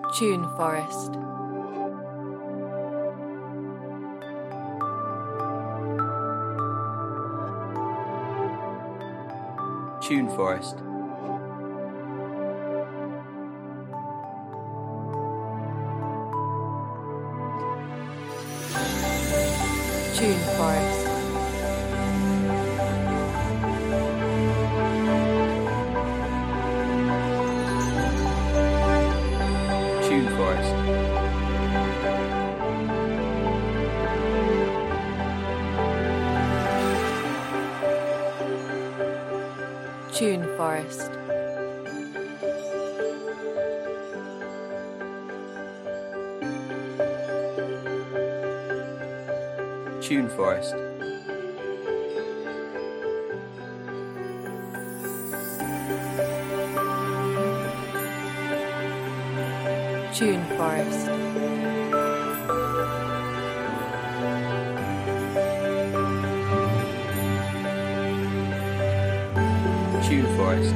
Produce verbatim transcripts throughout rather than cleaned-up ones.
Tune Forest. Tune Forest. Tune Forest. Tune Forest. Tune Forest. Tune Forest. Tune Forest. Tune Forest.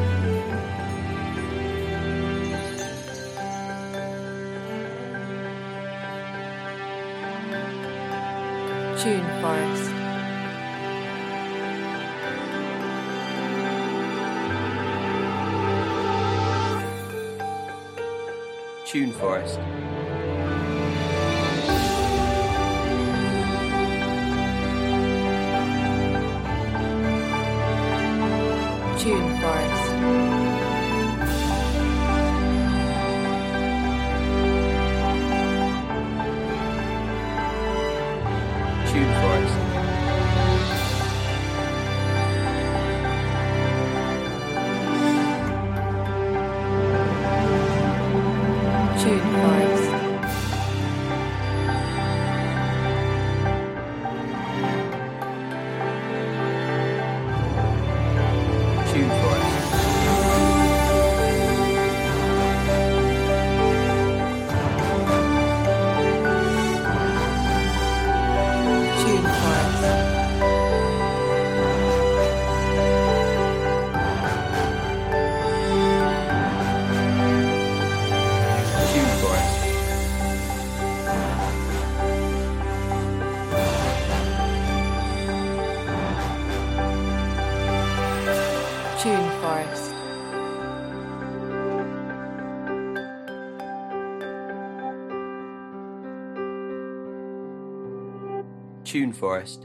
Tune Forest. Tune Forest. Tune Forest. Tune Forest. Tune Forest. Tune Forest. Tune Forest. Tune Forest. Tune Forest. Tune Forest.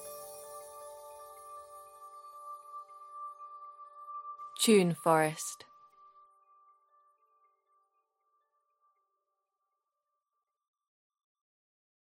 Tune Forest.